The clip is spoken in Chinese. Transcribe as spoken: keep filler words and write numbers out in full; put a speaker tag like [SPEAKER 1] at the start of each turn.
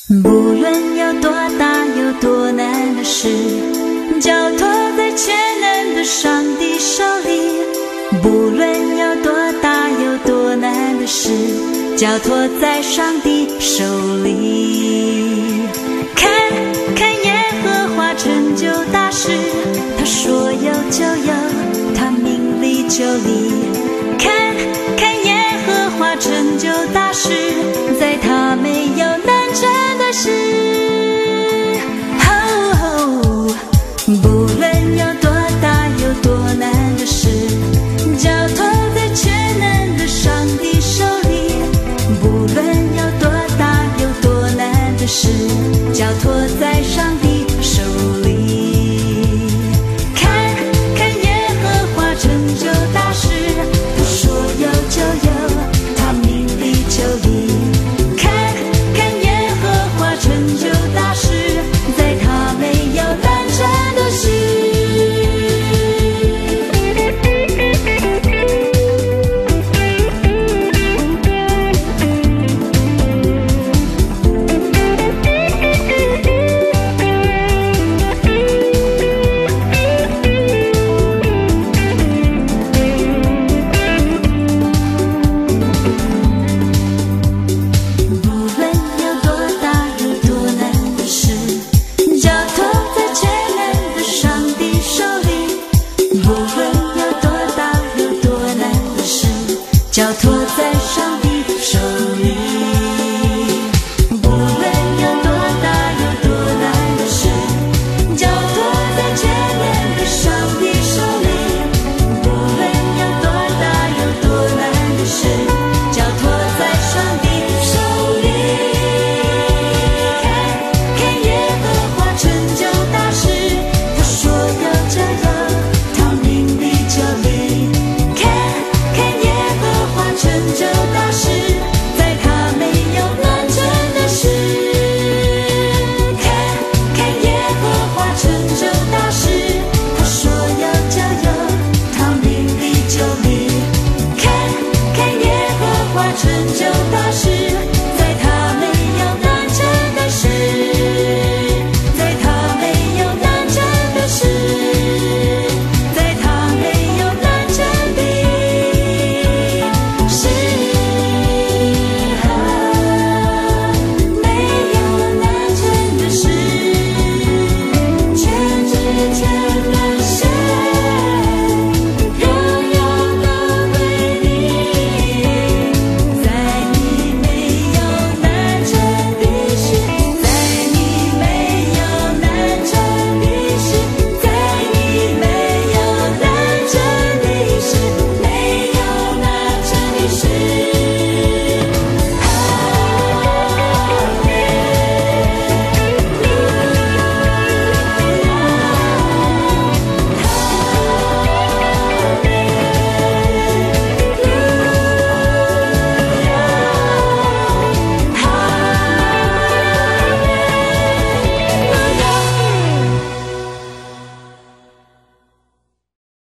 [SPEAKER 1] 不论有多大有多难的事，交托在全能的上帝手里。不论有多大有多难的事，交托在上帝手里。看看耶和华成就大事，他说有就有，他命立就立。看看耶和华成就大事，在他没有难成的事。哦，不论有多大有多难的事，交托在全能的上帝手里。不论有多大有多难的事，交托在上